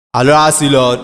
Allora sì, Lord.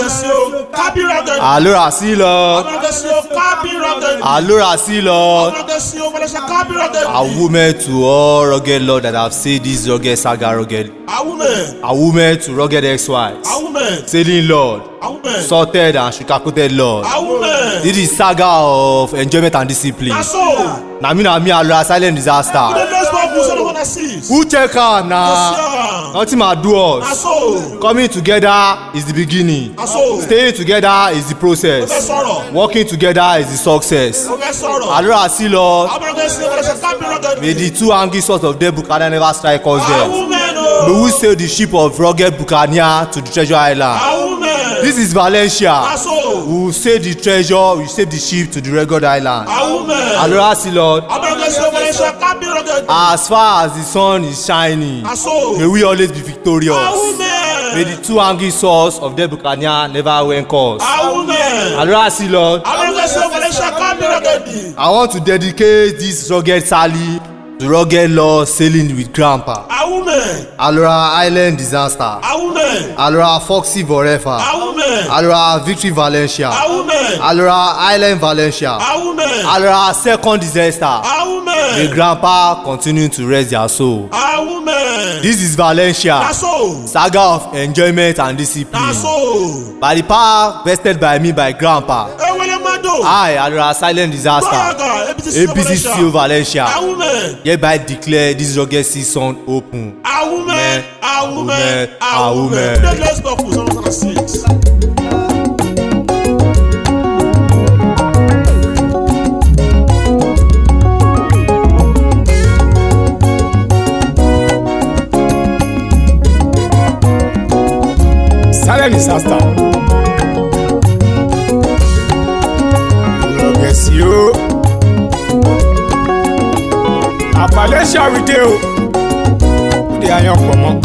Allora sì, Lord. Allora sì, Lord. A woman to all rugged Lord that have said this rugged saga rugged. A woman to rugged ex-wives. Saying Lord. Sorted and sugar-coated Lord. This is saga of enjoyment and discipline. Na me Allora silent disaster. Who check am na? Nothing ma do us. Coming together is the beginning. Staying together is the process. Working together is the success. Allora see, Lord. May the two angry swords of death Buccaneer never strike us there. May we sail the ship of rugged Buccaneer to the treasure island. This is Valencia. We will save the treasure, we will save the ship to the rugged island. Allora see, Lord. As far as the sun is shining, may we always be victorious. May the two angry swords of the Buccaneer never win cause. Allora see, Lord. I want to dedicate this rugged Sally to rugged Lord sailing with Grandpa. Allora Island disaster. Allora Foxy forever. Allora Victory Valencia. Allora Island Valencia. Allora second disaster. May Grandpa continue to rest their soul. This is Valencia, saga of enjoyment and discipline. By the power vested by me by Grandpa, I, Allora silent disaster, ABCCO Valencia, hereby declare this rugged season open. Amen. Amen. Amen. Let's go for Psalm 6. Silent disaster. God bless you. A Valencia with you. They are young woman.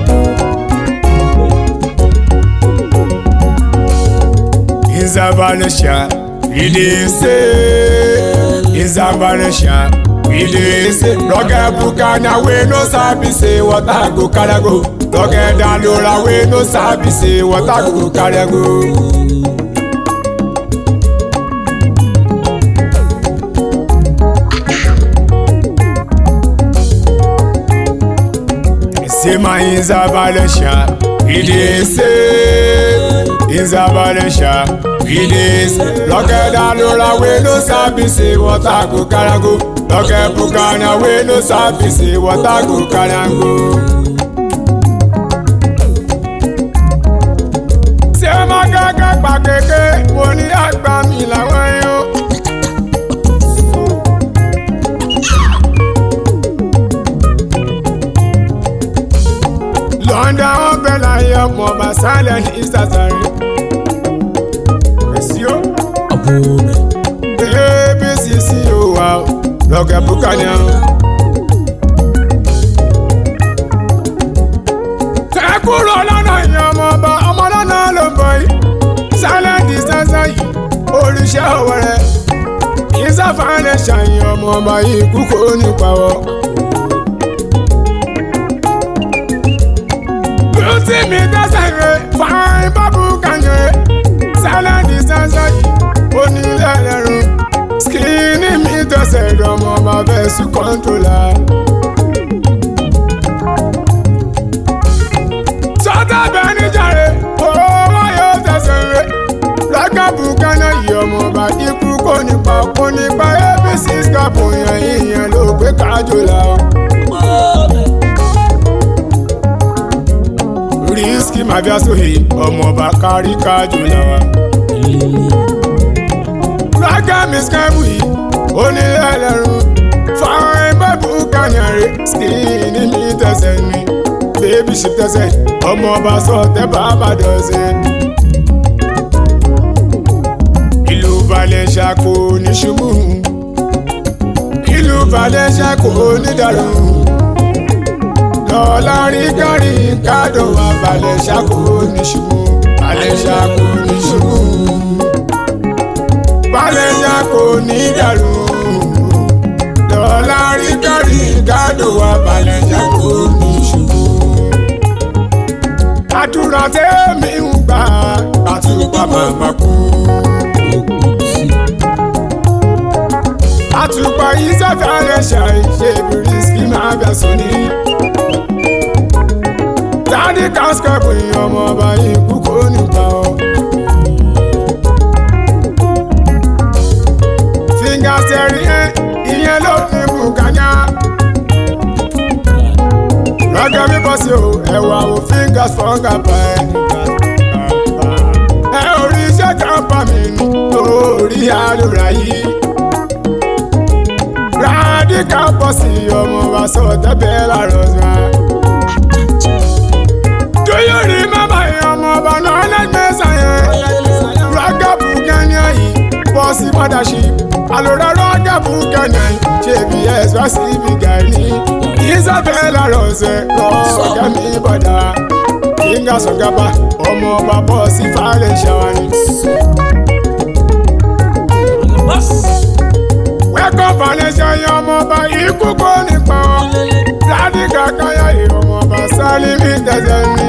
In Valencia, we dey say. In Valencia, we dey say. Rugged Buccaneer we no sabi say what I go carry go. Rugged Allora we no sabi say what I go carry go. Say my in Valencia, we dey say. In Valencia, we dey say. Rugged Allora we no sabi say what I go carry go. Rugged Buccaneer we no sabi say what I go carry go. Gbàgede mo ní àgbà mi làwọn yóò. Lọ́ndà ọbẹ̀ láyé ọmọ ọba silent ìsàsàrè. Kèsì ó. ABCCO wà ó Rugged Buccaneer. Ẹ kúrò lọ́nà ìyẹn ọmọ ọba ọmọ lọ́nà ló ń bọ̀ yìí. Silent disaster yìí oríṣẹ́ ọ̀wẹ́rẹ́ ìsáfàánẹ̀ ṣàyìn ọmọ ọba yìí kúkú nípa wọ́. Beauty mi dẹ́sẹ̀ rẹ̀ fine bábú kànyẹ̀. Silent disaster yìí onílẹ̀ lẹ́rùn skinny mi dẹ́sẹ̀ rẹ̀ ọmọ ọba fẹ́ sùn kọ́ńtólà. Sọ́tà bẹ́ẹ̀ níjàre owó yóò tẹ̀sẹ̀ rẹ̀. Rugged Buccaneer yìí ọmọ ọba ikú kò nípa ABC scapo yẹn ìyẹn ló gbé kájò la. Risky mafia sóhè ọmọ ọba kárí kájò la wa. Rugged Miss Kẹ́mù yìí onílé ẹlẹ́rùn fine bẹ́ẹ̀ Buccaneer rẹ̀ skinny mi tẹ̀sẹ̀ ni baby ship tẹ̀sẹ̀ ọmọ ọba sọ̀tẹ̀ bàbá dọ̀sẹ̀. Valencia kò ní ṣubú, ìlú Valencia kò ní dàrú. Lọ́la rí kárí kádùn wá Valencia kò ní ṣubú, Valencia kò ní ṣubú. Valencia kò ní dàrú. Lọ́la rí kárí kádùn wá Valencia kò ní ṣubú. àdúrà tèmi ń gbà àtùpà màmá kú. àtùpà yìí sẹ́fẹ̀ alẹ́ ṣàìṣe ìbírí sí máa bẹ̀ sóní. dáàdì kásìkẹ́pù ọmọ ọba yìí kú kó nípa ọ. fíngàsẹ̀rì ìyẹn ló ní bùkányá. rọ́gẹ́ mi bọ́ sí o ẹ̀wà o fingers fọ́ngà pa ẹ̀. ẹ orí iṣẹ́ kan pa mí ní orí àdúrà yìí. rádìkà bọ́ sí ọmọ wa sọ tẹ́bẹ̀ lárọ̀ sá. do you remember ọmọ ọba náà lẹ́gbẹ̀ẹ́ sàyẹn. rọ́gẹ́ bùkányá yìí bọ́ sí mothership. àlòrà rọ́gẹ́ bùkányá yìí ṣe bí ẹ̀sọ́ sí ibi gàní. Isabella Rose lọ́ọ̀gá mi bọ̀dá Kinga Sọ̀gábà ọmọ ọba bọ́ sí fàlẹ̀ ṣàwárí. Wẹ́kọ̀ fàlẹ̀ ṣayọ ọmọ ọba ikú kó nípa ọ́. Ládìgá káyà ọmọ ọba Sálímì tẹ̀sẹ̀ ní.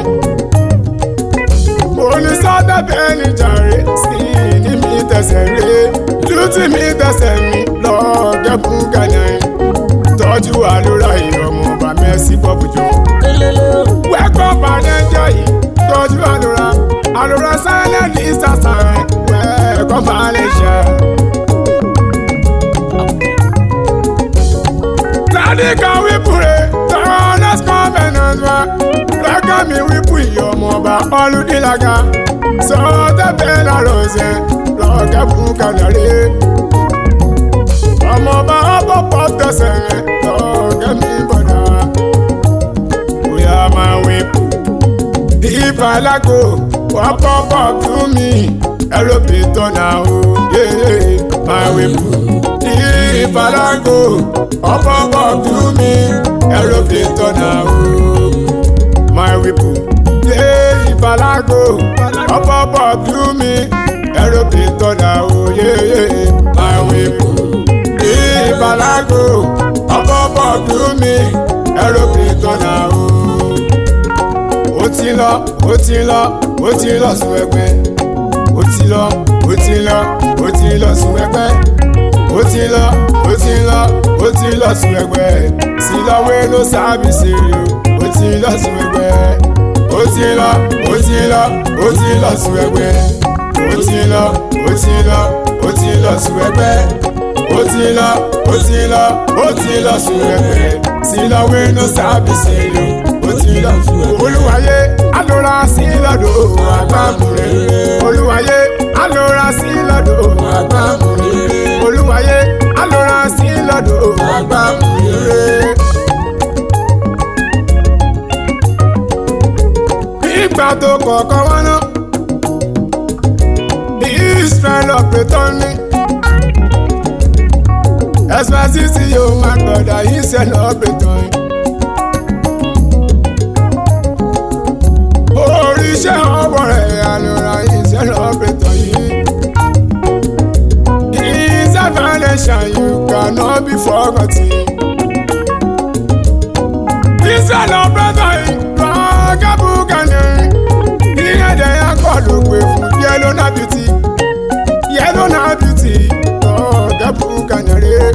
Onísọ́dẹ̀ bẹ́ẹ̀ ni jàre sí ní mi tẹ̀sẹ̀ rè. Lútì mi tẹ̀sẹ̀ mi lọ́ọ̀gẹ́ fún Ghanaian. Tọ́jú àlùrà yìí ọmọ ọba mẹ́sì pọ́pùjọ. Wẹ́kọ̀ fàlẹ́jọ́ yìí tọ́jú àlùrà sáyẹn ní sàṣàrẹ̀ wẹ́kọ̀ fàlẹ́jọ́. Ládìgá wípúre tọ́lá skọ́bẹ̀nàt wa. Lọ́gà mi wípú ìyọ̀ ọmọ ọba ọlùdílàgà. Sọ́tẹ̀bẹ̀ lárọ̀ọ̀sẹ̀ lọ́gà fún kànárí. Ọmọ ọba ọbọ̀ pọ̀ tẹ̀sẹ̀ rẹ̀ lọ́gẹ́ mi bọ̀dá. Bóyá máa wípú. Ìfàlágò wọ́n pọ̀ tú mi. Ẹ̀rọ̀bì tọ́nà o, yéé máa wípú. Ìfàlágò wọ́n pọ̀ tú mi. Ẹ̀rọ̀bì tọ́nà o, máa wípú. Ìfàlágò wọ́n pọ̀ tú mi. Ẹ̀rọ̀bì tọ́nà o, yéé máa wípú. Ìfàlágò ọ̀pọ̀pọ̀ dùn mí ẹ̀rọ̀bì tọ́nà o. Ó ti lọ sùn ẹgbẹ́. Ó ti lọ sùn ẹgbẹ́. Ó ti lọ sùn ẹgbẹ́. Sílọ́wé ló sábìsì rí o. Ó ti lọ sùn ẹgbẹ́. Ó ti lọ sùn ẹgbẹ́. Ó ti lọ sùn ẹgbẹ́. Ó ti lọ sùn ẹgbẹ́. Sílọ́wé ló sábìsì rí o. Ó ti lọ sùn ẹgbẹ́. Olúwayé alóra sí lọ́dọ̀ àgbàmúrè. Olúwayé alóra sí lọ́dọ̀ àgbàmúrè. Olúwayé alóra sí lọ́dọ̀ àgbàmúrè. Ìgbà tó kọ̀ọ̀kan wá ná Israel ọ̀pẹ̀tọ́ ní. Espacito yo my brother he celebrate on. Oríṣẹ́ ọwọ́ rẹ̀ àlùrà he celebrate on yìí. His foundation you cannot be forgotten. He celebrate on lọ́gẹ́ bùkánì. Ìyẹn dẹ̀ yà kọ́ ló pé fún yellow na beauty. Yellow na beauty lọ́gẹ́ bùkánì rẹ̀.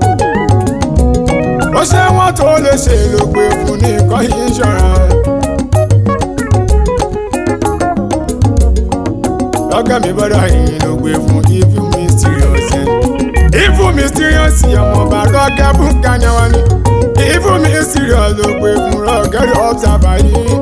Ó ṣe wọ́n tó lè ṣe ló pé fún ní nǹkan ìṣọ́ra. Lọ́gẹ́ mi bọ́dọ̀ yìí ló pé fún evil mysterious. Evil mysterious ọmọ ọba lọ́gẹ́ bùkánì wa ni. Evil mysterious ló pé fún lọ́gẹ́ observer yìí.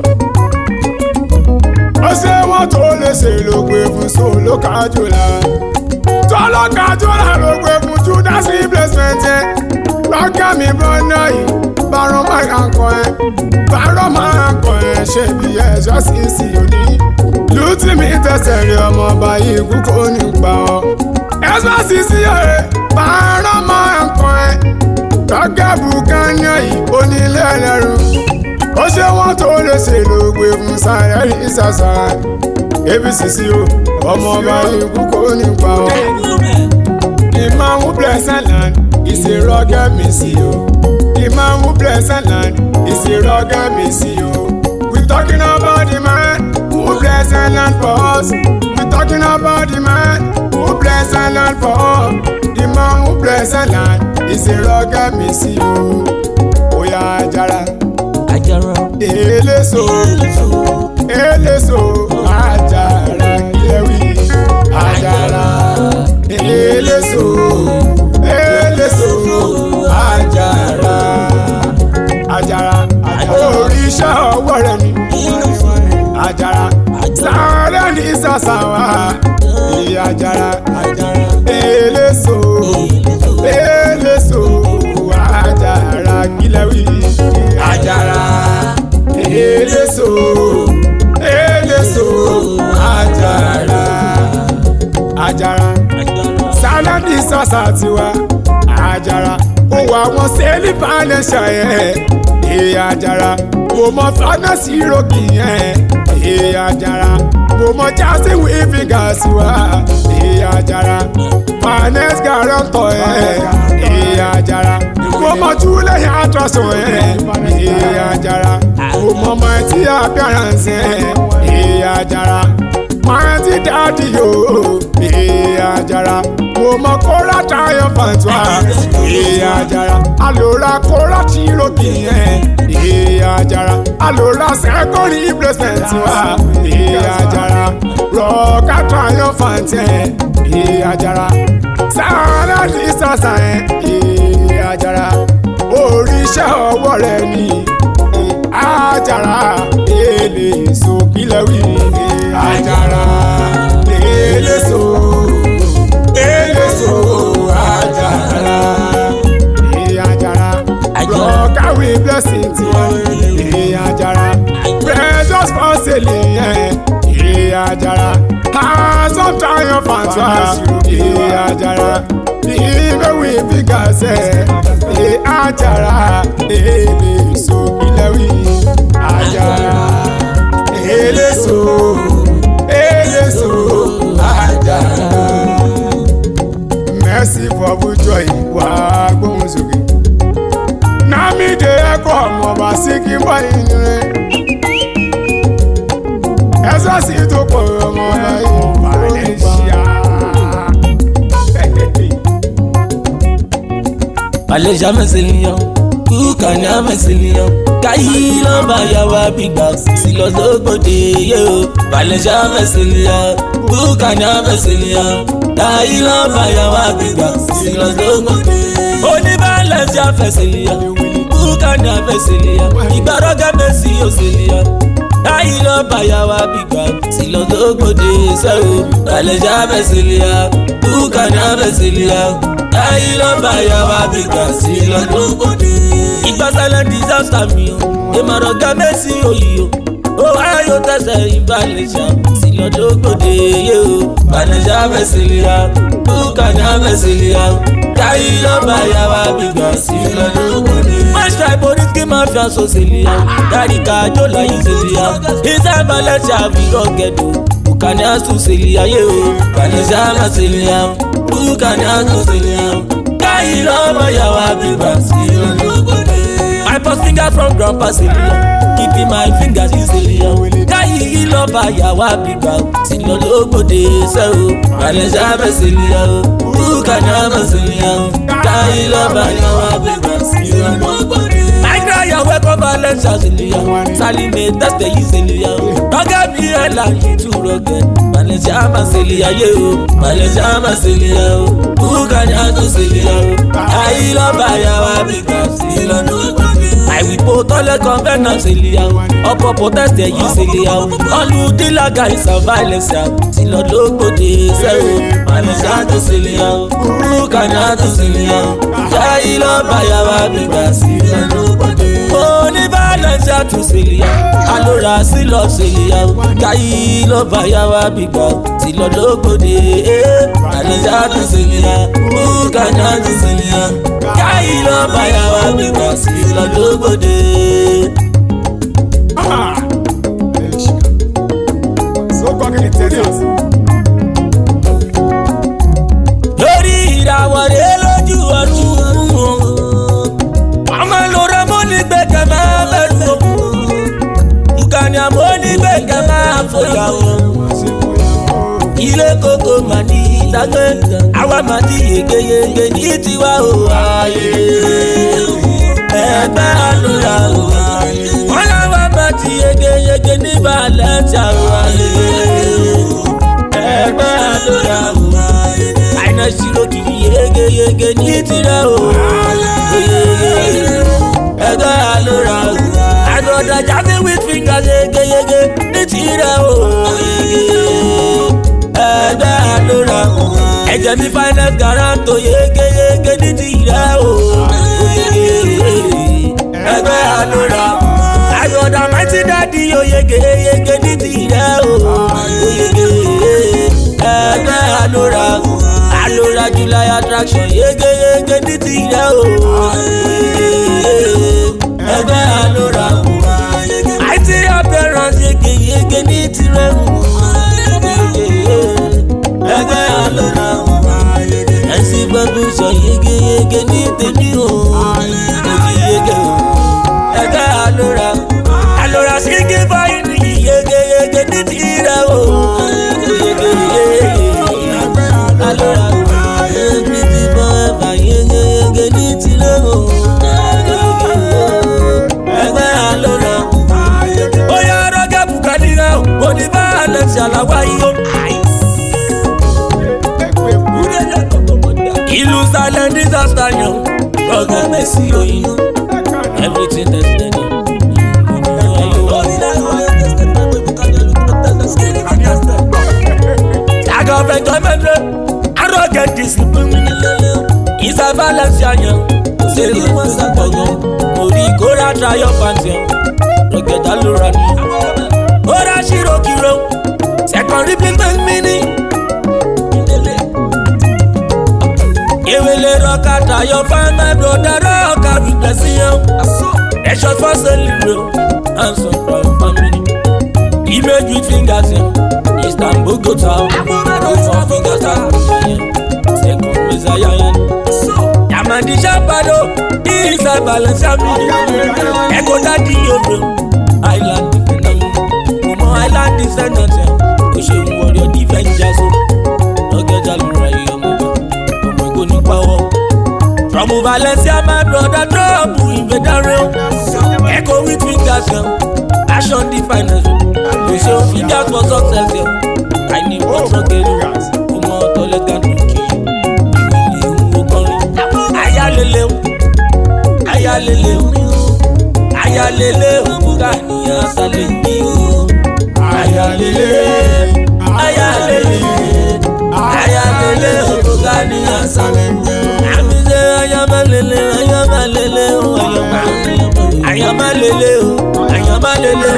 Ó ṣe wọ́n tó lè ṣe ló pé fún solo kájúlá. Solo kájúlá ló pé fún Judas replacement. Lọ́gẹ́ mi bọ́dọ̀ yìí bàrọ̀ máa kọ́ ẹ ṣe bí ẹ̀ṣọ́ sí sí òní. Lútì mi tẹ̀sẹ̀ rí ọmọ ọba yìí kú kó nípa ọ. Ẹ̀ṣọ́ sí sí ọ̀rẹ́ bàrọ̀ máa kọ́ ẹ. Lọ́gẹ́ bùkánì yìí onílé ẹlẹ́rú. Ó ṣe wọ́n tó lè ṣe ló gbé fún sáré rí sàṣà. ABCC o ọmọ ọba yìí kú kó nípa ọ. The man who bless a land is a rugged Messiah. The man who bless a land is a rugged Messiah. We talking about the man us. We talking about the man who bless the land for all. The man who bless the land is a rugged Messiah. Oya Ajara, Eleso, Ajara, Kilewi, Ajara, Eleso, Ajara, oríṣà ọwọ́ rẹ̀ ni. Ajara, sáré ní sàṣàwà. Ajara, Eleso, Ajara, Kilewi, Ajara, Eleso, Ajara, sáré ní sàṣà tiwa. Ajara, ó wà wọn sẹ́ẹ̀lì fàánẹ́sà yẹn. Ajara, mo mọ fàánẹ́sì rògì yẹn. Ajara, mo mọ jásí wíìfì gàásì wá. Ajara, fàánẹ́sì gàrọ́tọ̀ yẹn. Ajara, mo mọ túlẹ̀ yẹn àtọ̀sọ̀ yẹn. Ajara, mo mọ mọ̀ẹ́tì àbíàrànsì yẹn. Ajara, mọ̀ẹ́tì dáàdì yóò. Ajara, mo mọ kóra táyọ̀ fàtúwà. Ajara, alora kóra tìrókì yẹn. Ajara, alora sẹ́kọ̀rì blessing wa. Ajara, rọ̀ọ̀ká táyọ̀ fàtẹ̀. Ajara, sáárà ní sàṣà yẹn. Ajara, oríṣà ọwọ́ rẹ̀ ni. Ajara, Eleso Kilewi. Ajara, Eleso, Ajara, Ajara, we blessing to Ajara, precious for selling. Ajara, some time of answer. Ajara, even we figure say Ajara, Eleso Kilewi. Ajara, Eleso, Ajara. Mercy for joy, wa gbóhùn sókè. Nami de ẹ̀kọ́ ọmọ bá sí kí n bá yín rẹ̀. Ẹ̀sọ́ sì tó pọ̀ ọmọ bá yín Malaysia. Malaysia mẹ́sìlíọ̀n, kúkàní mẹ́sìlíọ̀n. Káyí lọ́ba yàwá bígbà sí lọ́sọ̀gbọ̀dé yé o. Malaysia mẹ́sìlíọ̀n, kúkàní mẹ́sìlíọ̀n. Káyí lọ́ba yàwá bígbà sí lọ́sọ̀gbọ̀dé. Oníbàálẹ̀ ti àfẹsẹ̀líọ̀n, kúkàní àfẹsẹ̀líọ̀n. Ìgbàrọ̀gẹ́ mẹ́sì òsèlíọ̀n. Káyí lọ́ba yàwá bígbà sí lọ́sọ̀gbọ̀dé sẹ́wọ̀. Malaysia mẹ́sìlíọ̀n, kúkàní àfẹsẹ̀líọ̀n. Káyí lọ́ba yàwá bígbà sí lọ́sọ̀gbọ̀dé. Ìgbàsálẹ̀ disaster mi o, ìmọ̀rọ̀gá mẹ́sì òyì o. Ó wáyé ó tẹ̀sẹ̀ ìbálẹ̀ṣà sí lọ́dọ̀ gbòde yé o. Malaysia fẹ̀sìlìyà, kúkàní fẹ̀sìlìyà. Káyí lọ́ba yàwá bígbà sí lọ́dọ̀ gbòde. Máṣá ìbòrí kí máa fi aṣọ sílìyà. Dáríkà àjò láyé sílìyà. Ìṣẹ́ Malaysia fi rọ̀gẹ̀dọ̀. Kúkàní àtún sílìyà yé o. Malaysia fẹ̀sìlìyà, kúkàní àtún sílìyà. Káyí lọ́ba yàwá bígbà sí lọ́dọ̀ gbòde. I bust fingers from grandpa Celia, keeping my fingers in Celia. Káyí lọ́ba yàwá bígbà sí lọ́dọ̀ gbòde sẹ́wọ̀. Malaysia fẹ̀sìlìyà, kúkàní fẹ̀sìlìyà. Káyí lọ́ba yàwá bígbà sí lọ́dọ̀ gbòde. Nàìjíríà yàwé kọ́ba lẹ́ṣà Celia, Salime tẹ́sítẹ̀ yìí Celia. Rọ́gẹ́ mi ẹ̀ láyé tú rọ́gẹ́. Malaysia fẹ̀sìlìyà yé o, Malaysia fẹ̀sìlìyà o. Kúkàní Celia, káyí lọ́ba yàwá bígbà sí lọ́dọ̀ gbòde. Àìwípo tọ́lẹ̀ convenant Celia, ọkọ̀ protest yìí Celia. Olùdílàgà ìsànfàìlẹ̀sà sí lọ́dọ̀ gbòde sẹ́wọ̀. Malaysia Celia, kúkàní Celia. Káyí lọ́ba yàwá bígbà sí lọ́dọ̀ gbòde. Oníbàálẹ̀ṣà tún Celia, alóra sí lọ Celia. Káyí lọ́ba yàwá bígbà sí lọ́dọ̀ gbòde. Malaysia Celia, kúkàní Celia. Káyí lọ́ba yàwá bígbà sí lọ́dọ̀ gbòde. So fucking intense. Lórí ìràwọ̀ rẹ̀ lójú ọdún. Ọmọ lóra mọ́ ní gbẹ̀gẹ̀ máa bẹ̀rù o. Kúkàní àmọ́ ní gbẹ̀gẹ̀ máa fòyà o. ilé kókó mà ní ìdágbé àwa mà ti yegeyege ní tiwa o ayé ẹgbẹ́ àlùyà o wọ́n láwa mà ti yegeyege ní Valencia o ayé ẹgbẹ́ àlùyà o àìná ṣírò kì í yegeyege ní tirẹ̀ o ẹgbẹ́ àlùyà o àgbọ̀dọ̀ jáde with fingers yegeyege ní tirẹ̀ o ẹgbẹ́ àlùyà o ẹ̀jẹ̀ mi finance garanto yegeyege ní tirẹ̀ o ẹgbẹ́ àlùyà àgbọ̀dọ̀ mighty daddy o yegeyege ní tirẹ̀ o ẹgbẹ́ àlùyà àlùyà July attraction yegeyege ní tirẹ̀ o ẹgbẹ́ àlùyà àìtí appearance yegeyege ní tirẹ̀ o ẹgbẹ́ àlùyà ẹ̀sìn production yegeyege ní tèmi o òjì yege o ẹgbẹ́ àlùyà àlùyà sígi báyìí ní yegeyege ní tirẹ̀ o àlùyà ẹbí ti bọ́ ẹ̀fà yegeyege ní tirẹ̀ o ẹgbẹ́ àlùyà bóyá rọ́gẹ́ bùkálí rẹ̀ o kò ní bá àlẹ́ ti àlàwá yìí o. ìlú silent disaster yan rọ́gẹ́ mẹ́sì oyin everything that's dead. Jacob enjoyment arrogant discipline is a Valencia yan say the most important ori kora triumphant yan rọ́gẹ́ dalora ni ora shirokiro second replacement meaning. Ewele rock your fan my brother rock with blessing. A shot for selling and some from family. Image with fingers in Istanbul go town. Some fingers are second Messiah. Yamandi Chapado is a Valencia mini. Echo daddy your Island defender. Island descendants. We show what your defenders. No get all right. From Valencia, my brother, drop in the dark. Echo with fingers, passion definers. We show fingers for success. I need what's okay. More tolerant to kill. Ayalele, ayalele, ayalele, Bugania Salemi. Ayalele, ayalele, ayalele, Bugania Salemi. Ayamalele, ayamalele, ayamalele, ayamalele,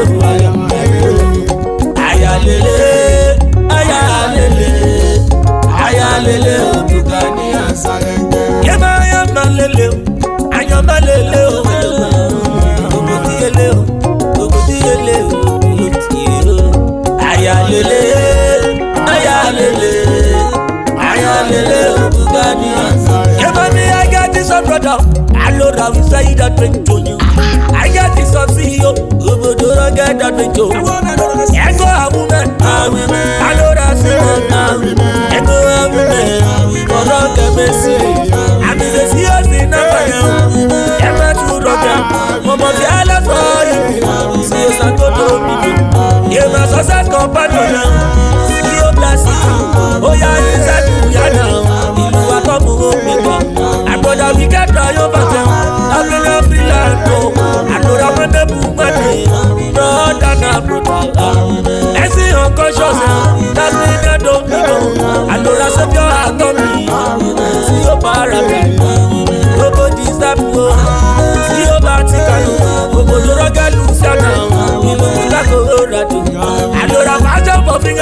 ayalele, ayalele, ayalele, Bugania Salenge. Yama ayamalele, ayamalele, obotiyele, obotiyele, obotiyele, ayalele, ayalele, ayalele, Bugania Salenge. Some brother, I know that we say that drink to you. I got this on CEO, who do not get that drink to you. Echo a woman, I know that's it. Echo a woman, for rock and mercy. I'm in the serious in a fire. I'm not too rotten. Mama, the island for you. See us and go to me. You're my success companion. See your blessing. Oh, yeah, it's a new year now. You are coming home with me. Brother, we get triumph at them. I've been a freelance. I know that when they boom my day, brother, na brother. I see unconscious. That's me that don't know. I know that some your heart on me. See your parapet. Nobody's that poor. See your Vaticano. Nobody rock a loose now. You know that go over. I know that I jump for finger.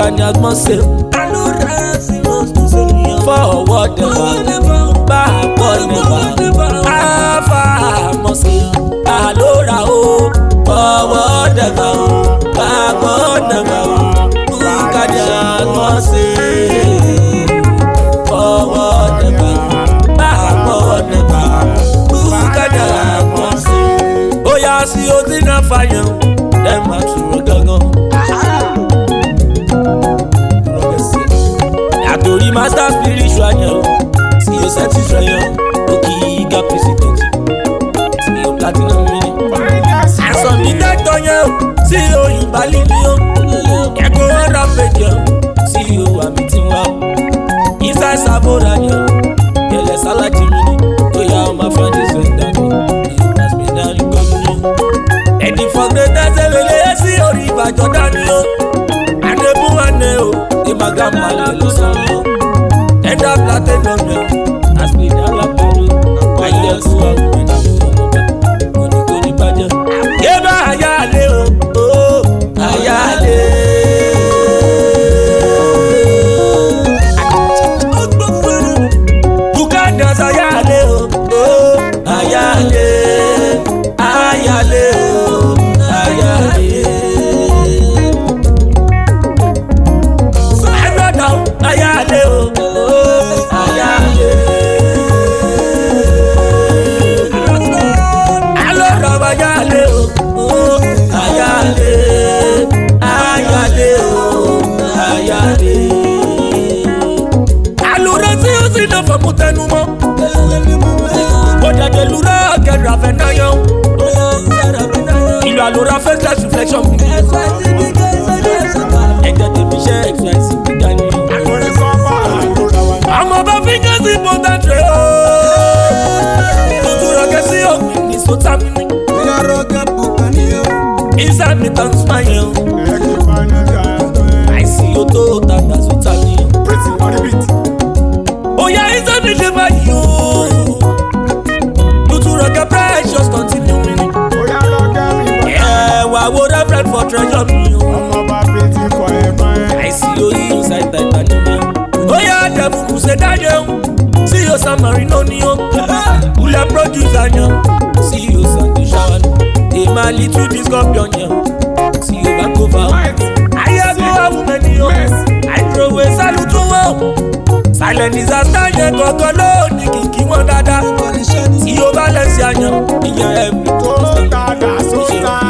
can you say? Forward never, backward never. Alpha must say, Alora oh. Forward never, backward never. Who can you say? Forward never, backward never. Who can you say? Oh yeah, see you dinner fire. Them are true gaga. Atori master spiritual yo. See you set it right. Okay, got president. See you platinum mini. And some detector yo. See you in Bali yo. Ego rap yo. See you a meeting wow. Inside Savora yo. Yele salad mini. Oh yeah, my friend is with that. You must be now you come. And if for the dance I see you river Jordan yo. And the buane yo. The magama lelo solo. And the platinum yo. As me down la polo. I hear so when you go the budget. Eba ayale oh ayale. You can dance ayale oh ayale ayale oh ayale. So I brought down ayale oh ayale. Ayale oh ayale ayale oh ayale. Alura tí ó sì náà fọmú tẹnu mọ́. Bọ́dàdé lura kẹrù àfẹnáyọ. Ìlú àlùra faceless reflection mi. Ẹ̀jẹ̀ tèmi ṣe express gbígbà ni. Àmọ́ bá fingers important rẹ̀ o. Tuntun rọ̀gẹ́ sí òpin ní sọ́tà mi ní. Inside me turn smile. I see you to that as you tell me. Oh yeah, inside me never you. You to rock a precious continue me. Yeah, why would I friend for treasure me? I see you inside that titanium. Oh yeah, devil who said Daniel. See you some marino neo. Who la producer nyo. See you Sunday shower. Hey, my little scorpion, yeah. See you back over. I have a woman, yo. I throw away salute to one. Silent disaster, yeah. Go low, Niki, one dada. See you balance, yeah. In your every so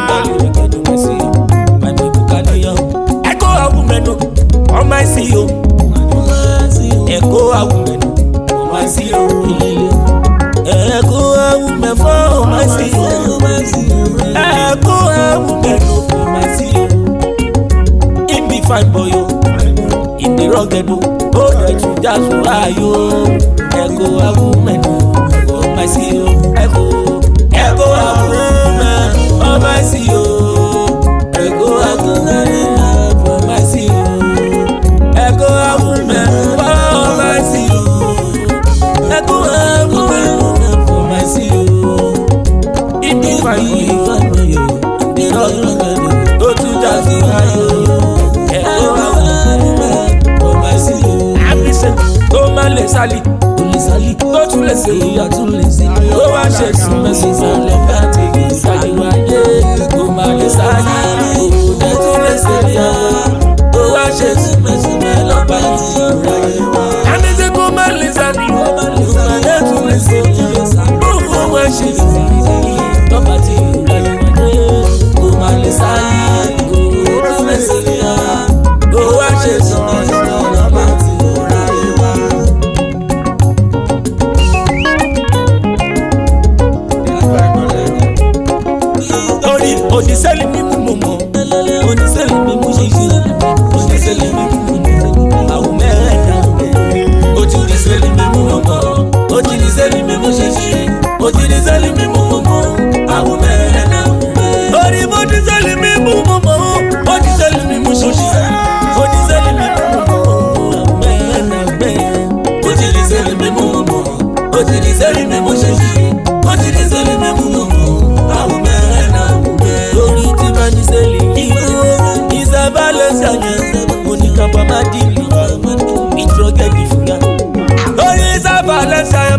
my people can hear. Echo a woman, on my CEO. Echo a woman, on my CEO. Echo a woman for my CEO. Echo a woman for my CEO. In the fine boy, in the rugged, oh, right to that's why you. Echo a woman for my CEO. Echo a woman for my CEO. Echo a woman for my CEO. Echo a woman for my CEO. Echo a woman for my CEO. In the fine boy, go to that's why you. Echo a woman for my CEO. I'm listening. Go man, let's sally. Go to let's say, go and shake some messages and let that take it. Go man, let's sally. Go to let's say, go and shake some messages and let that take it. And if they go man, let's sally. Go to let's say, go and shake some messages and let that take it. Go man, let's sally. Go to let's say, go and shake some messages and let that take it.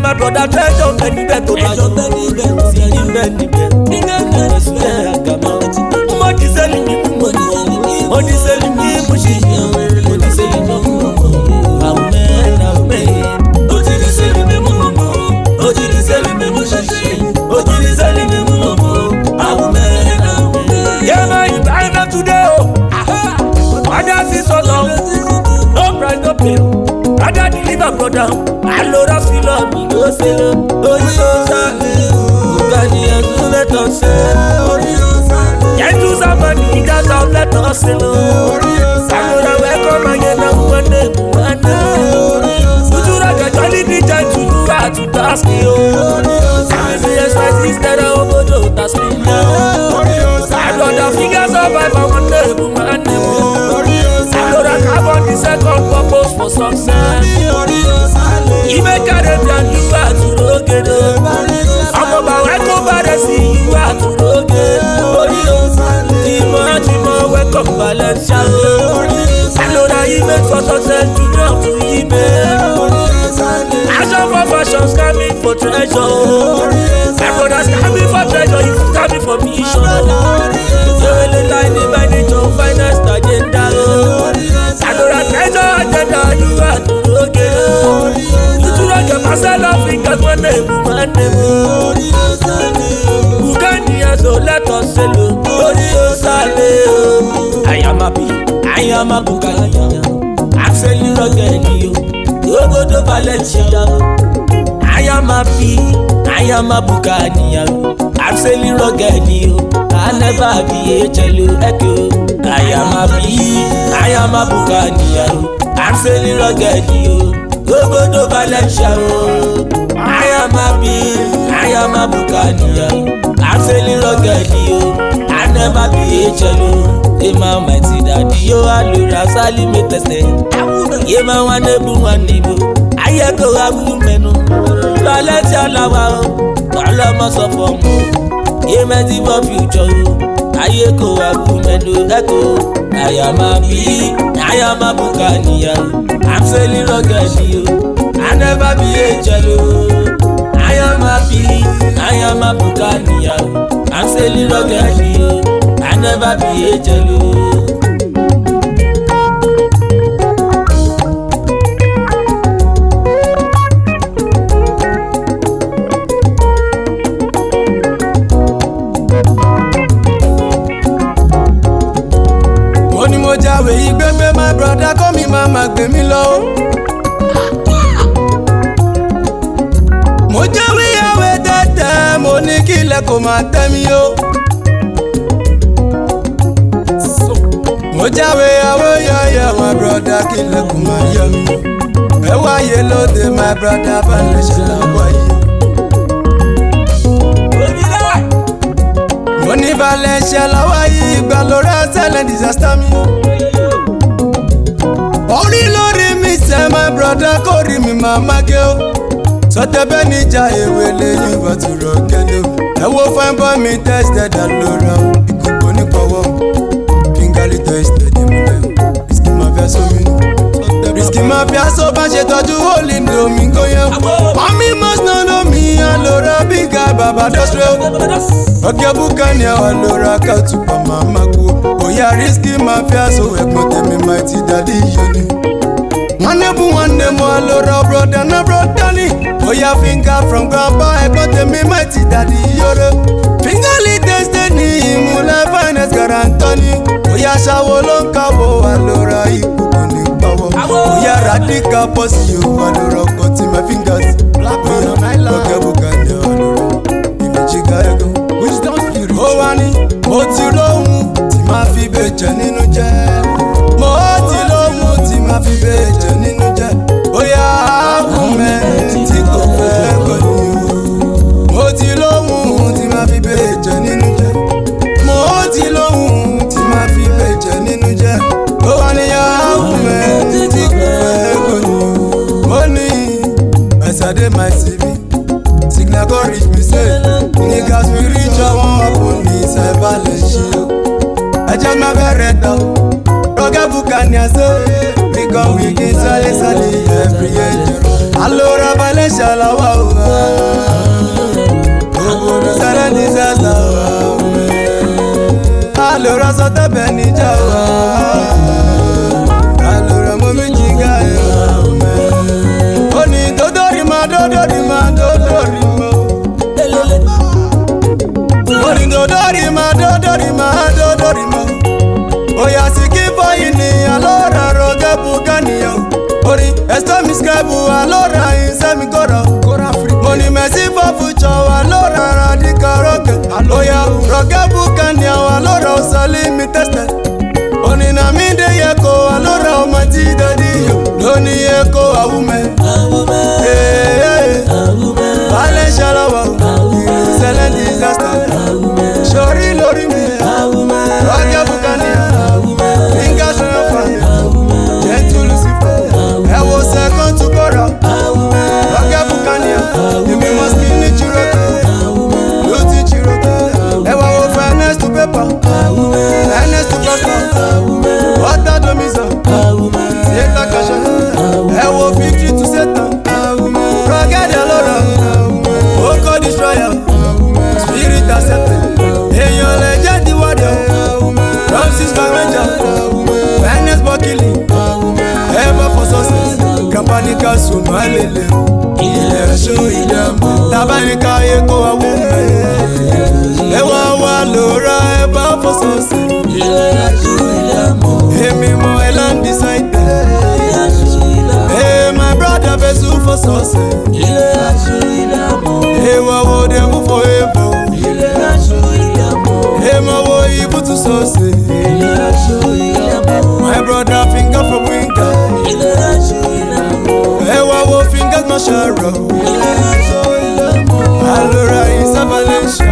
my brother treasure many bet to treasure many bet see many bet money selling me money selling me pushing money selling me amen ojiri selling me ojiri selling me ojiri selling me amen yeah man you buy me today oh others is so long no price no pay rather deliver brother alora feel up me go sell orí osale ugani ezu let us sell orí osale get to somebody that's how let us sell orí osale alora welcome again na one futura ga jolly be joy to do at to task me orí osale say yes right instead of obodo task me orí osale alora fingers survive one day orí osale alora carbon the second purpose for success orí osale even Caribbean you are to rogedo ọmọ bàwẹ́ kó bàrẹ̀ sí you are to rogedo orí osale timo welcome Valencia orí osale alora email for success to drop to email orí osale action for fashion scamming for treasure orí osale my brothers scamming for treasure you scamming for mission orí osale yowele line by nature finest agenda orí osale alora treasure agenda you are to rogedo orí osale Marcel Africa one name ori osale Uganda so let us sell ori osale I am a Bukanya I'm selling rugged you go to Valencia I am a Bukanya I'm selling rugged you I never be a chelu echo I am a Bukanya I'm selling rugged you go to Valencia I am a Bukania I'm selling rugged you I never be a chelo Ema mighty daddy yo alura sali me teste Yema one nibu Ayeko abu menu Valencia lawa Kala masofo Yema diva future Ayeko abu menu Eko I am a Bukania I'm selling rugged you I never be a jello I am a Bukania I'm selling rugged you I never be a jello Mo jáwé ìgbẹ́gbẹ́ my brother kọ́ mi máa ma gbé mi lọ. Mo jáwé ìyàwó tẹ́tẹ́ mo ní kí ilẹ̀ kò máa tẹ́ mi o. Mo jáwé ìyàwó yọ̀yọ̀ my brother kí ilẹ̀ kò máa yọ mi. Ẹ wáyé lóde my brother bá lè ṣe lọ́wọ́ yìí. Mo ní balẹ̀ ṣe lọ́wọ́ yìí ìgbà lórí ẹsẹ̀lẹ̀ disaster mi. Orí lórí mi ṣe my brother kò rí mi máa má gé o. Sọtẹ́bẹ́ níjà ewé lẹ́yìn ìwà tó rọ kẹ́lẹ́ o. Ẹ wo fine boy mi tested àlọ́ra o. Ìkókó ní pọ̀wọ́ fingali tested ìmúlẹ̀ o. Risky mafia sómi ni. Risky mafia sọ bá ṣe tọ́jú holy ní omi gbóyè o. Mami must know mi àlọ́ra bí ga bàbá dọ́sẹ̀ o. Ọ̀gẹ̀ Bukania àlọ́ra kàtúbà màmá kú o. Oya risky mafia so ẹ̀gbọ́n tèmi mighty daddy yóò ní. One day more alora brother na brother ni. Oya finger from grandpa ẹ̀gbọ́n tèmi mighty daddy yoro. Finger lead destiny ìmúlẹ̀ finance garantoni. Oya ṣàwọ̀ ló ń kàwọ̀ alora ìkókò ní pàwọ̀. Oya radical boss yóò alora ọkọ̀ tí my fingers. Oya Ọ̀gẹ̀ Bukania alora ìmẹ̀jì gáyẹ̀gọ́. Ó wá ní mo ti lóhun tí máa fi bèjẹ̀ nínú jẹ́. Mo ti lóhun tí máa fi bèjẹ̀ nínú jẹ́. Bóyá àkùnmẹ́ tí kò fẹ́ gbọ́ ni o. Mo ti lóhun tí máa fi bèjẹ̀ nínú jẹ́. Mo ti lóhun tí máa fi bèjẹ̀ nínú jẹ́. Ó wá ní àkùnmẹ́ tí kò fẹ́ gbọ́ ni o. Mo ní ẹ̀sàdé my CV signal go reach me say niggas we reach àwọn ọkùnrin ìṣẹ̀bálẹ̀ ṣe o. Ẹjẹ́ máa bẹ̀rẹ̀ tán Ọ̀gẹ̀ Bukania say we come we get sale every year. Alora Valencia ṣàlàwà o. Gbogbo ní sẹ́lẹ̀ ní sẹ́sà o. Àlòrán sọ tẹ́bẹ̀ níjà o. Àlòrán mọ́ méjì ká ẹ̀ o. Ó ní dódórì máa dódórì máa dódórì máa. Ó ní dódórì máa dódórì máa dódórì máa. Oya siki foyini alora roge buganiyo. Ori estomi skebu alora insemi kora. Money mercy for future alora radika roge. Oya roge buganiyo alora osali mi tested. Oni na mi de yeko alora omati dadiyo. Loni yeko awume. Vale shalawa. Excellent disaster. Shori lori me. Roge buganiyo. Fingers on your fire, gentle Lucifer. I was second to go round. Rocket Bucania, you be my skinny Chiroko, Luti Chiroko. I was finance to paper, finance to pasta. What a domisa, Seta Kasha. I was victory to Satan. Rocket Alora, Oko Destroyer, Spirit Accepted. Hey, your legend, the warrior. Ramses Avenger, Finance Bokili, Ever for success, Kampanika Sumalele, Ilesho Ilemo, Tabanika Eko Awu, Ewa Walora, Ever for success, Ilesho Ilemo, Emimo Elan beside Hey, my brother Bezu for success, Ilesho Ilemo, Ewa Wodemu forever, Ilesho Ilemo, Ema wo ibu to success. My brother finger from winter. Ewa wo fingers no sharo. Alora is avalanche.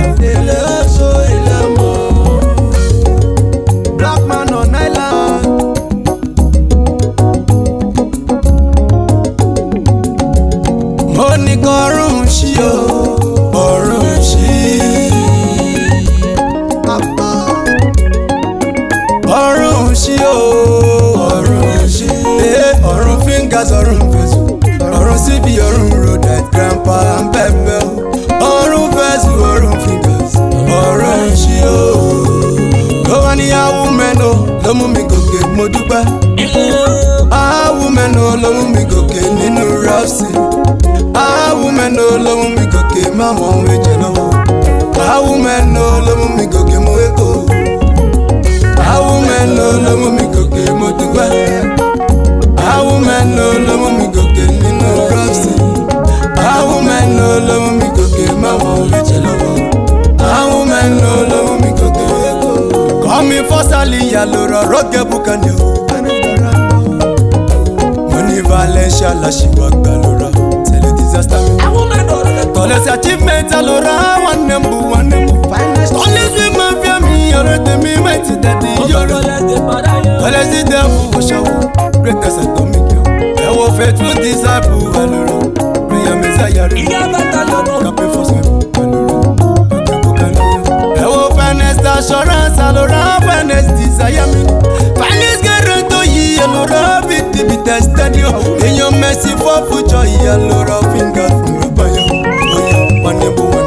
Black man on island. Money korun shio. Korun shi. Ọ̀run ṣí o, ọ̀run ṣí. Ọ̀run fingers, ọ̀run fẹ̀sù. Ọ̀run síbi, ọ̀run rodet, grandpa and bẹ́ẹ̀ o. Ọ̀run fẹ̀sù, ọ̀run fingers, ọ̀run ṣí o. Ló wá ní awúmẹ́nu ló mú mi gòkè, mo dúpẹ́. Awúmẹ́nu ló mú mi gòkè nínú rọ́ọ̀sì. Awúmẹ́nu ló mú mi gòkè máwọn ohun èjì lọ́wọ́. Awúmẹ́nu ló mú mi gòkè, mo wéko. Awúmẹ́nu ló mú mi gòkè, mo dúpẹ́. Awúmẹ́nu ló mú mi gòkè nínú rọ́ọ̀sì. Awúmẹ́nu ló mú mi gòkè máwọn méjì lọ́wọ́. Awúmẹ́nu ló mú mi gòkè. Kọ́ mi fọ́sálì yàlórọ̀ Rocket Bucania. Mo ní Valencia láṣìwà gbà lóra. C'est le disaster. Tọ́lẹ̀sì achievement alóra wọn nẹ́mbù wọn nẹ́mbù. Tọ́lẹ̀sì máa fi àmì ọ̀rọ̀ tèmi máa ti dàdí yọ̀rọ̀. Tọ́lẹ̀sì dẹ́fù wọ́ṣọ́wọ́ greatest atomic yo. Ẹ wo faithful disciple alóra. Prayer messiah rẹ̀. Captain for seven alóra. Rocket Bucania. Ẹ wo finest assurance alóra. Finest desire mi. Finest guarantee yìí alóra. Be tested yo. In your mercy for future yìí alóra. Fingers from Rabayo. Oya one number one.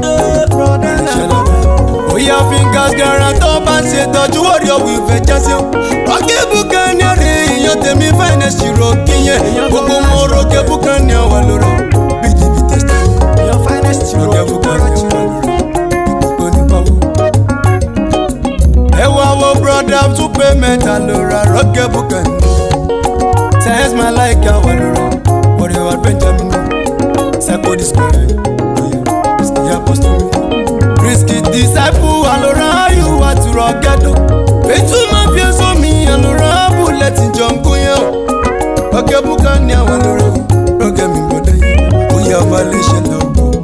Oya fingers guarantee bá ń ṣe tọ́jú warrior with a chance yo. Rocket Bucania rè èèyàn tèmi finest ṣìrò kíyẹn. Gbogbo wọn Rocket Bucania wà lóra. Be tested. Your finest Rocket Bucania wà lóra. Ìkókó ní pawó. Ẹ wá wo brother tún payment alóra Rocket Bucania. Thanks my like I want to run. Warrior Benjamin. Psycho discovery. Oh yeah. Risky apostle. Risky disciple. Alora you are to Rocket. Faithful mafia so me. Alora bullet in jungle. Rocket Bucania. Alora. Rocket me body. Oh yeah. Violation of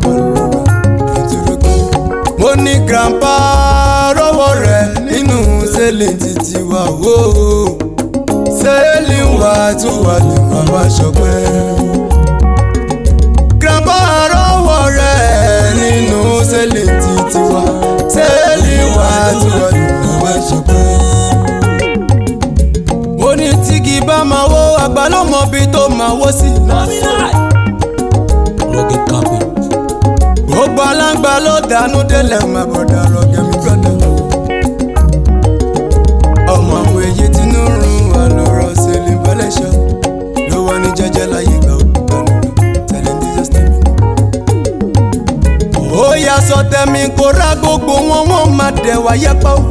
Money grandpa. Rowo re. Ninu selling titi wa. Whoa. Selling what to what mama ṣọpẹ́. Grandpa arọ́wọ́ rẹ̀ nínú selling titi wa. Selling what to what mama ṣọpẹ́. Mo ní tígi bá máa wó àgbà ló mọ bí tó máa wó sí. brother, no dey let my brother rock me brother. Ọmọ àwọn èyí tí inú rún wa lọ́rọ̀ selling violation. Ló wà ní jẹ́jẹ́ láyé gbà òkúta lọ́rọ̀ telling Jesus tẹ̀mí. Ó yà sọ tẹ̀mí kó ra gbogbo wọn máa dẹ̀ wáyé pa ó.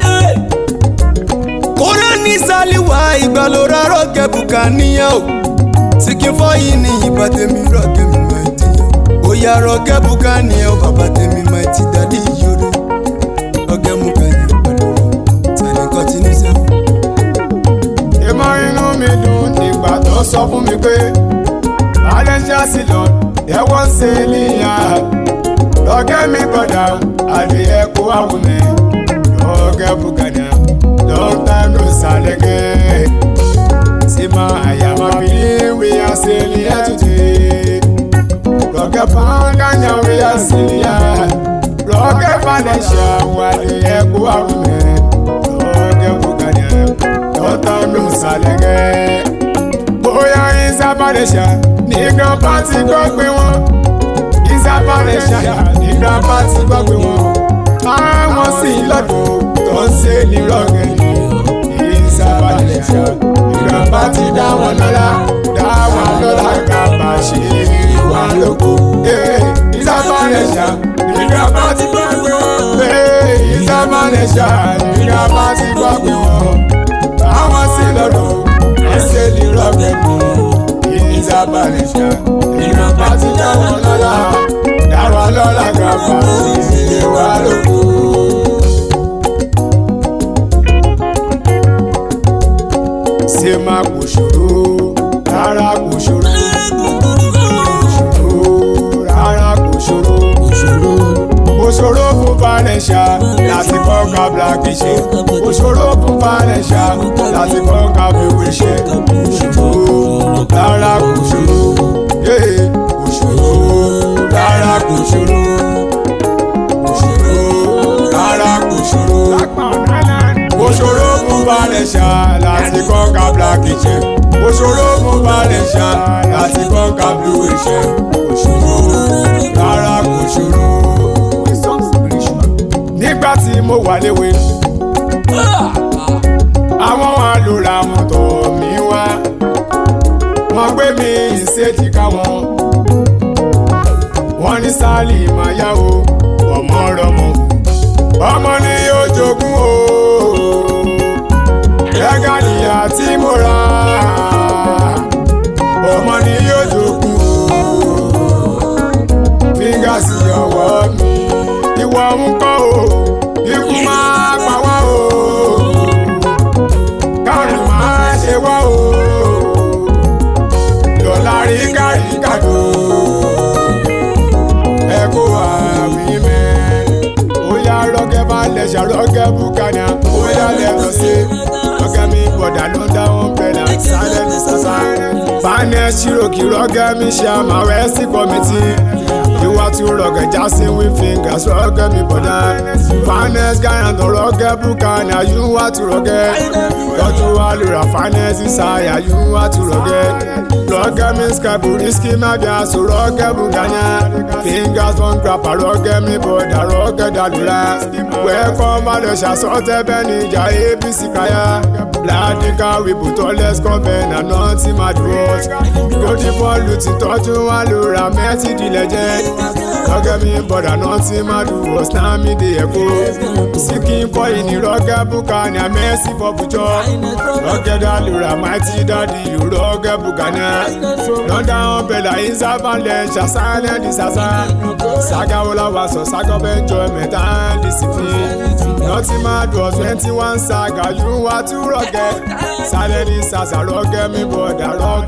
Kóra ní sálíwá ìgbà ló ra rọ́ọ̀kẹ́ bùkà níyàn ó. Sikin fọ́ yìí ní ìbá tẹ̀mí rọ́ọ̀kẹ́ mi máa ti yàn. Ó yà rọ́ọ̀kẹ́ bùkà níyàn ó bàbá tẹ̀mí máa ti dàdí ìyóró. Rọ́ọ̀kẹ́ mú ká yàn pẹ̀lú tẹ̀lé kọ́tínú sẹ́wọ̀n. Ìmọ̀ inú mi dùn nígbà tó sọ fún mi pé Valencia sí lọ, ẹ̀wọ̀n ṣe níyà. Rọ́ọ̀kẹ́ mi padà, adìyẹ kó àwọn mi. Rọ́ọ̀kẹ́ bùkà níyàn. Long time no salege. See my I am a feeling we are sailing here today. Rock a pound and now we are sailing here. Rock a Valencia, what the echo of me. Rock a Bugania. Long time no salege. Boy, is a Valencia. Nigga party go me one. Is a Valencia. Nigga party go me one. I want see Lord. Don't say ni rock. Ìgbàgbà ti dá wọn lọ́la kàbà ṣe wà lóko. Ìsàmàlẹ̀ṣà ìgbàgbà ti gbàgbé wọn. Ìsàmàlẹ̀ṣà ìgbàgbà ti gbàgbé wọn. Àwọn sí lọ́dọ̀ ẹsẹ̀ ní rọ́gẹ̀dì. Ìsàmàlẹ̀ṣà ìgbàgbà ti dá wọn lọ́la kàbà ṣe wà lóko. Ṣé máa kò ṣòro, rárá kò ṣòro. Rárá kò ṣòro. Kò ṣòro fún Valencia láti kọ́ka black ṣe. Kò ṣòro fún Valencia láti kọ́ka bèwé ṣe. Rárá kò ṣòro. Kò ṣòro, rárá kò ṣòro. Rárá kò ṣòro. Kò ṣòro fún Valencia láti kọ́ka black ṣe. Kò ṣòro fún Valencia láti kọ́ka blue ṣe. Kò ṣòro, rárá kò ṣòro. Nígbà tí mo wà léwe, àwọn àlùrà mọ́tò mi wá. Wọ́n gbé mi ìṣèjìká wọn. Wọ́n ní Sálì máa yá o, ọmọ rọmọ. Ọmọ ni yóò jogún o. Ẹ̀gànìyà tí mo rà, ọmọ ni yóò jogún o. Fíngàsì ọwọ́ mi, ìwọ ń kọ́ o, ikú máa pa wá o. Kárùn máa ṣe wá o. Lọ́la rí kárí kàdó. Ẹ kó àwìn mẹ́. Ó yá rọ́gẹ́ Valencia, rọ́gẹ́ Bukana. Ó yá lẹ́nu sí. Rọ́gẹ́ mi bọ̀dà ló ń dá wọn bẹ̀rẹ̀ àìsàlẹ̀ ní sàṣà. Finance Cherokee rọ́gẹ́ mi ṣe àmàwẹ́ sí kọ́mítì. Ìwà tí rọ́gẹ́ Jackson with fingers rọ́gẹ́ mi bọ̀dà. Finance Garant rọ́gẹ́ Bukana yóò wá tí rọ́gẹ́. Lọ́tún wá lura finance ìsáyà yóò wá tí rọ́gẹ́. Rọ́gẹ́ mi Skype risky má bí aṣọ rọ́gẹ́ Bukana. Fingers von grappa rọ́gẹ́ mi bọ̀dà rọ́gẹ́ dàlúrà. Welcome Valencia sọ́tẹ́ bẹ́ẹ̀ ni ìjà ABC káyà. Bladika wibutọ́lẹ̀ skọ́bẹ̀nà náà ti máa dúró. Lórí bọ́ọ̀lù ti tọ́jú wá lóra mẹ́tì dilẹ̀ jẹ́. Rọ́gẹ́ mi bọ̀dà náà ti máa dúró. Snami de ẹ̀kọ́. Sikin kọ́ ìní rọ́gẹ́ Bukana Messi fọ́bùjọ́. Rọ́gẹ́ dàlúrà máìtì dádì yóò rọ́gẹ́ Bukana. Lọ́dà ọ̀bẹ̀là Isa Valencia sálẹ̀ di sàṣà. Sagawola wa sọ sagọ́bẹ̀ jọ mẹ́ta discipline. Nọ́ọ̀tì máa dùn 21 saga yóò wá tú rọ́gẹ́. Sálẹ̀ di sàṣà rọ́gẹ́ mi bọ̀dà rọ́gẹ́.